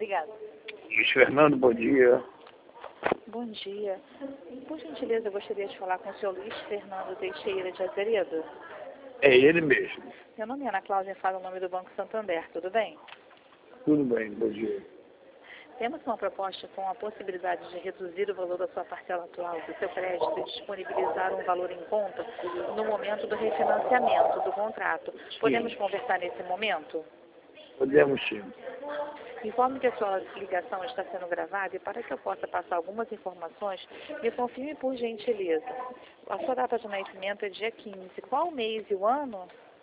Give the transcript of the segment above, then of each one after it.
Obrigada. Luiz Fernando, bom dia. Bom dia. Por gentileza, eu gostaria de falar com o senhor Luiz Fernando Teixeira de Azeredo. É ele mesmo. Meu nome é Ana Cláudia, falo o nome do Banco Santander, tudo bem? Tudo bem, bom dia. Temos uma proposta com a possibilidade de reduzir o valor da sua parcela atual do seu crédito e disponibilizar um valor em conta no momento do refinanciamento do contrato. Podemos conversar nesse momento? Podemos sim. Informe que a sua ligação está sendo gravada e para que eu possa passar algumas informações, me confirme por gentileza. A sua data de nascimento é dia 15. Qual o mês e o ano?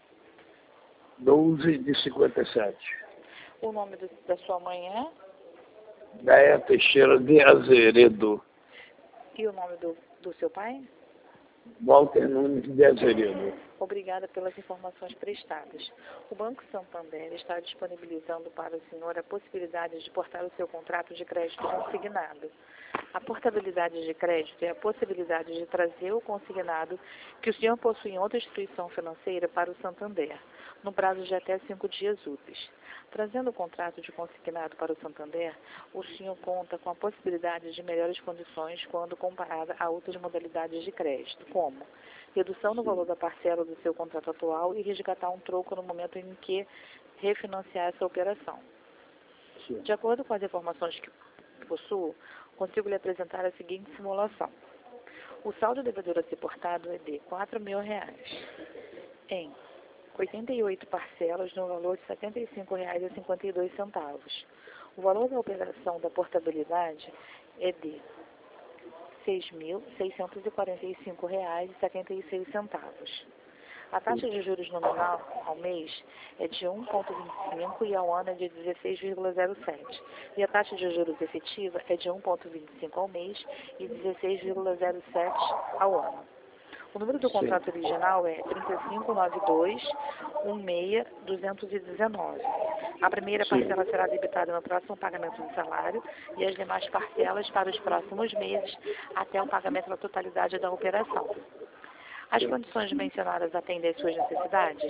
12 de 57. O nome da sua mãe é? Gaia Teixeira de Azeredo. E o nome do seu pai? Walter Nunes de Azeredo. Obrigada pelas informações prestadas. O Banco Santander está disponibilizando para o senhor a possibilidade de portar o seu contrato de crédito consignado. A portabilidade de crédito é a possibilidade de trazer o consignado que o senhor possui em outra instituição financeira para o Santander, no prazo de até 5 dias úteis. Trazendo o contrato de consignado para o Santander, o senhor conta com a possibilidade de melhores condições quando comparada a outras modalidades de crédito, como redução no valor da parcela do seu contrato atual e resgatar um troco no momento em que refinanciar essa operação. Sim. De acordo com as informações que possuo, consigo lhe apresentar a seguinte simulação. O saldo devedor a ser portado é de R$ 4.000 em 88 parcelas no valor de R$ 75,52. O valor da operação da portabilidade é de R$ 6.645,76. A taxa de juros nominal ao mês é de 1,25 e ao ano é de 16,07. E a taxa de juros efetiva é de 1,25 ao mês e 16,07 ao ano. O número do contrato original é 3592-16-219. A primeira parcela será debitada no próximo pagamento do salário e as demais parcelas para os próximos meses até o pagamento da totalidade da operação. As condições mencionadas atendem às suas necessidades?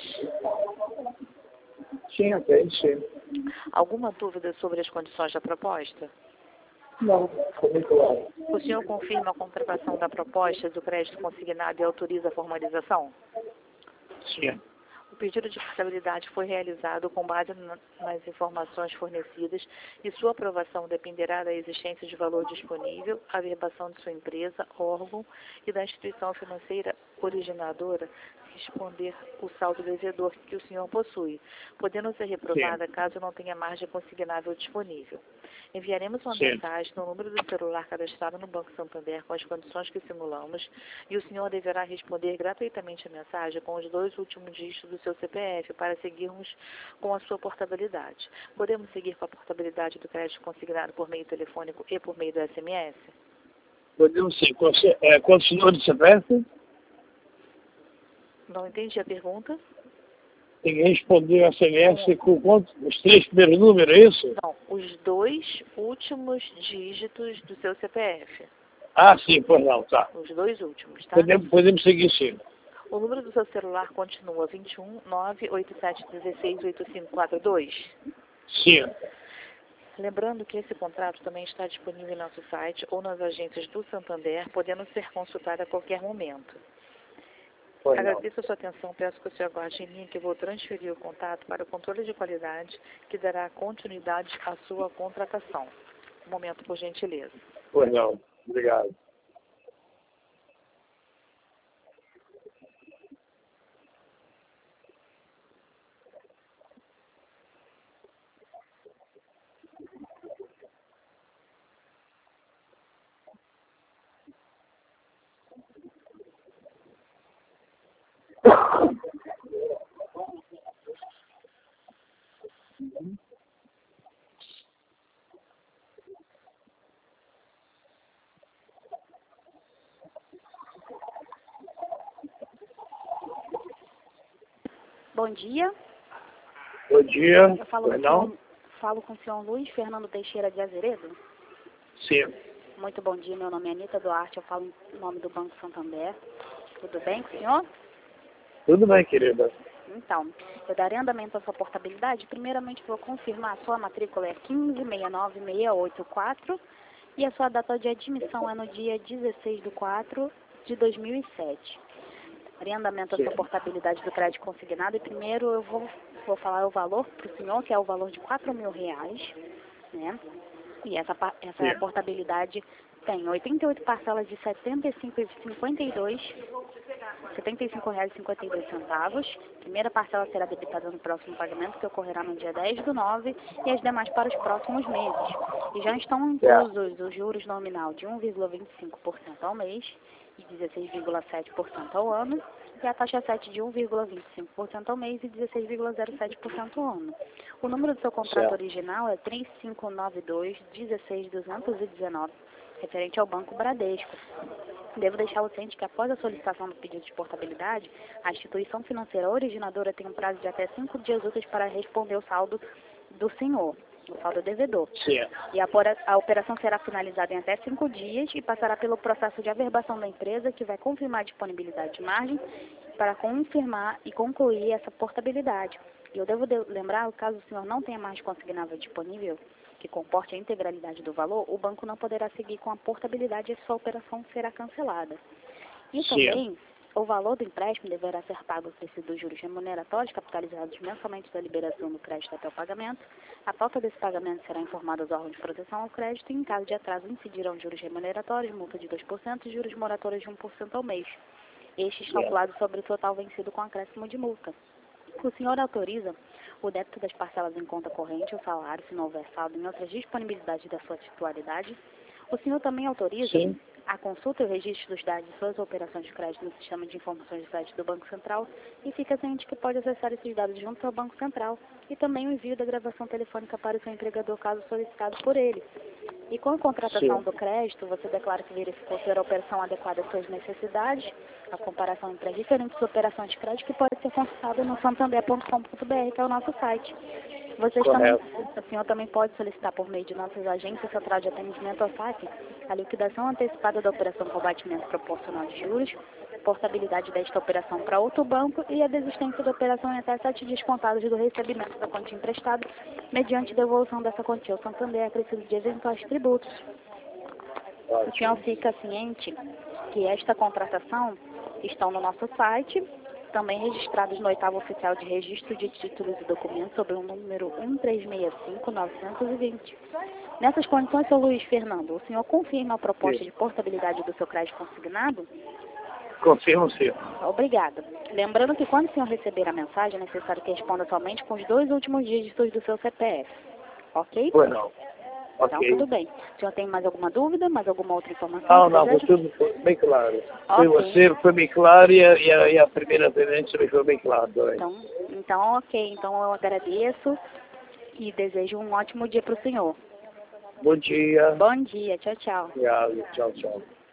Sim, atende, sim. Alguma dúvida sobre as condições da proposta? Não, ficou muito claro. O senhor confirma a comprovação da proposta do crédito consignado e autoriza a formalização? Sim. O pedido de portabilidade foi realizado com base nas informações fornecidas e sua aprovação dependerá da existência de valor disponível, a verbação de sua empresa, órgão e da instituição financeira originadora responder o saldo devedor que o senhor possui, podendo ser reprovada caso não tenha margem consignável disponível. Enviaremos uma mensagem no número do celular cadastrado no Banco Santander com as condições que simulamos e o senhor deverá responder gratuitamente a mensagem com os 2 últimos dígitos do seu CPF para seguirmos com a sua portabilidade. Podemos seguir com a portabilidade do crédito consignado por meio telefônico e por meio do SMS? Podemos sim. Quantos números de CPF? Não entendi a pergunta. Tem que responder o SMS com quantos? Os 3 primeiros números, é isso? Não, os 2 últimos dígitos do seu CPF. Ah, sim, pois não, tá. Os 2 últimos, tá? Podemos seguir sim. O número do seu celular continua 21 987 16 8542? Sim. Lembrando que esse contrato também está disponível em nosso site ou nas agências do Santander, podendo ser consultado a qualquer momento. Agradeço a sua atenção, peço que o senhor aguarde em linha que eu vou transferir o contato para o controle de qualidade que dará continuidade à sua contratação. Um momento, por gentileza. Pois não, obrigado. Bom dia. Bom dia. Eu falo com o senhor Luiz Fernando Teixeira de Azeredo. Sim. Muito bom dia, meu nome é Anita Duarte, eu falo em nome do Banco Santander. Tudo bem com o senhor? Tudo bem, querida. Então, eu darei andamento à sua portabilidade. Primeiramente, vou confirmar a sua matrícula é 1569684 e a sua data de admissão é no dia 16/4 de 2007. Darei andamento à sua portabilidade do crédito consignado e primeiro eu vou falar o valor para o senhor, que é o valor de R$4.000, né? E essa portabilidade tem 88 parcelas de R$ 75,52. Primeira parcela será debitada no próximo pagamento, que ocorrerá no dia 10/9, e as demais para os próximos meses. E já estão inclusos os juros nominal de 1,25% ao mês e 16,7% ao ano, e a taxa 7 de 1,25% ao mês e 16,07% ao ano. O número do seu contrato original é 3592-16219, referente ao Banco Bradesco. Devo deixar o ciente que após a solicitação do pedido de portabilidade, a instituição financeira originadora tem um prazo de até 5 dias úteis para responder o saldo do senhor, o saldo devedor. E a operação será finalizada em até 5 dias e passará pelo processo de averbação da empresa, que vai confirmar a disponibilidade de margem para confirmar e concluir essa portabilidade. E eu devo lembrar, caso o senhor não tenha margem consignável disponível, que comporte a integralidade do valor, o banco não poderá seguir com a portabilidade e sua operação será cancelada. E também, o valor do empréstimo deverá ser pago ao tecido dos juros remuneratórios capitalizados mensalmente da liberação do crédito até o pagamento. A falta desse pagamento será informada aos órgãos de proteção ao crédito e, em caso de atraso, incidirão juros remuneratórios, multa de 2% e juros moratórios de 1% ao mês. Estes calculados sobre o total vencido com acréscimo de multa. O senhor autoriza o débito das parcelas em conta corrente ou salário, se não houver saldo em outras disponibilidades da sua titularidade. O senhor também autoriza a consulta e o registro dos dados de suas operações de crédito no sistema de informações de crédito do Banco Central e fica ciente que pode acessar esses dados junto ao Banco Central e também o envio da gravação telefônica para o seu empregador, caso solicitado por ele. E com a contratação do crédito, você declara que verificou ser a operação adequada às suas necessidades, a comparação entre as diferentes operações de crédito, que pode ser consultada no santander.com.br, que é o nosso site. O senhor também pode solicitar por meio de nossas agências central de atendimento ao SAC a liquidação antecipada da operação com batimento proporcional de juros, portabilidade desta operação para outro banco e a desistência da operação em até 7 dias contados do recebimento da quantia emprestada, mediante devolução dessa quantia ao Santander acrescido de eventuais tributos. O senhor fica ciente que esta contratação estão no nosso site, também registrados no 8º Oficial de Registro de Títulos e Documentos, sob o número 1365920. Nessas condições, Sr. Luiz Fernando, o senhor confirma a proposta de portabilidade do seu crédito consignado? Confirmo, sim. Obrigada. Lembrando que quando o senhor receber a mensagem, é necessário que responda somente com os 2 últimos dígitos do seu CPF. Ok? Pois não. Então, tudo bem. O senhor tem mais alguma dúvida, mais alguma outra informação? Não, foi tudo bem claro. Foi você, foi bem claro e a primeira atendente também foi bem claro. Então, ok. Então, eu agradeço e desejo um ótimo dia para o senhor. Bom dia. Bom dia. Tchau, tchau. Obrigado. Tchau, tchau.